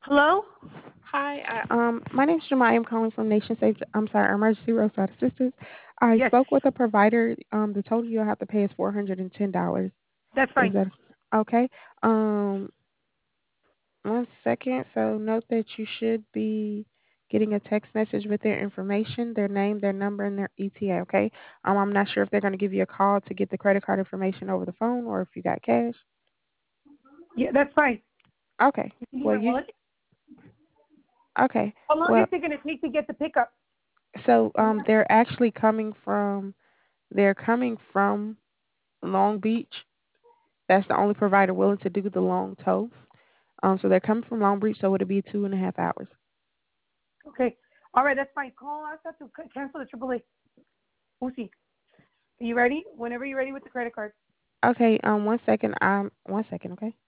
Hello? Hi, my name's Jemai. I'm calling from Nation Safe. I'm sorry, Emergency Roadside Assistance. I Yes, spoke with a provider. The total you'll have to pay is $410. that's Is fine. that okay? Um, 1 second. So note that you should be getting a text message with their information, their name, their number, and their ETA. Okay. I'm not sure if they're going to give you a call to get the credit card information over the phone or if you got cash. Yeah, that's fine. Okay. You can give Well, my you wallet. okay. How long Well, is it going to take to get the pickup? so they're actually coming from. They're coming from Long Beach. That's the only provider willing to do the long tow. So they're coming from Long Beach, so it'll be 2.5 hours. Okay. All right, that's fine. Call us up to cancel the AAA. Uzi, are you ready? Whenever you're ready with the credit card. Okay. 1 second. 1 second. Okay.